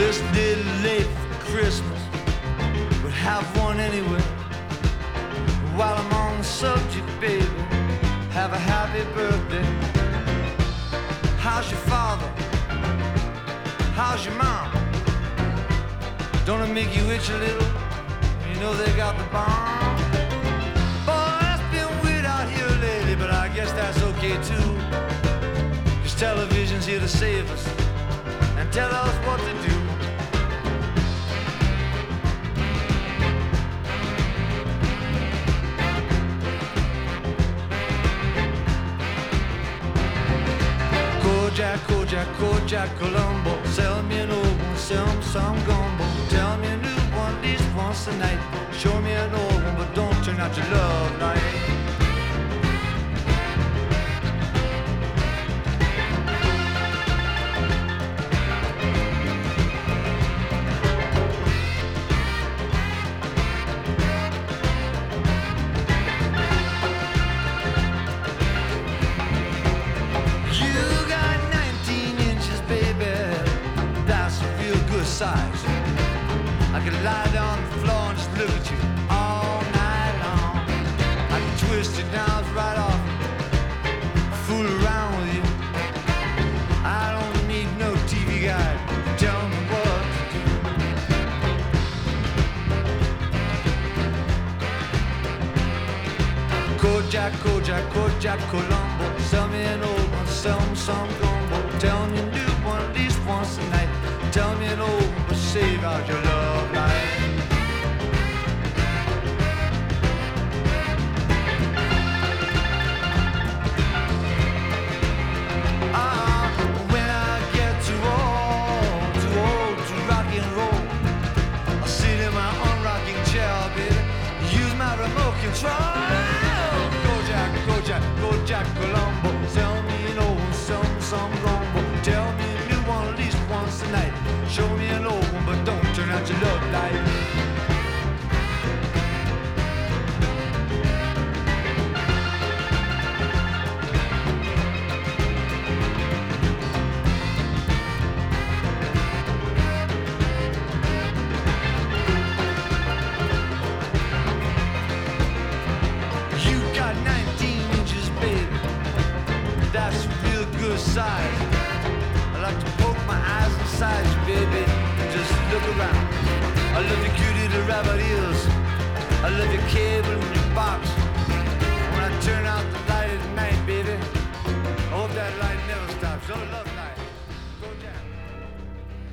Listen, little late for Christmas, but have one anyway. While I'm on the subject, baby, have a happy birthday. How's your father? How's your mom? Don't it make you itch a little? You know they got the bomb. Boy, it's been weird out here lately, but I guess that's okay too. 'Cause television's here to save us and tell us what to do. Kojak, Kojak, Kojak, Columbo. Sell me an old one, sell me some gumbo. Tell me a new one, at least once a night. Show me an old one, but don't turn out your love light. Size. I could lie down on the floor and just look at you all night long. I can twist your knives right off, fool around with you. I don't need no TV guide to tell me what to do. Kojak, Kojak, Kojak, Columbo. Sell me an old one, sell me some gumbo. Tell me a new one at least once a night. Tell me an old one, but save out your love life. When I get too old to rock and roll, I'll sit in my unrocking chair, baby, use my remote control. Kojak, Kojak, Kojak, Columbo. Sell me an old one, sell me some gumbo. Tell me a new one at least once a night. Show me an old one, but don't turn out your love light. You got 19 inches, baby. That's a real good size. I like to poke my eyes inside you, baby. Just look around. I love your cutie, the rabbit ears. I love your cable and your box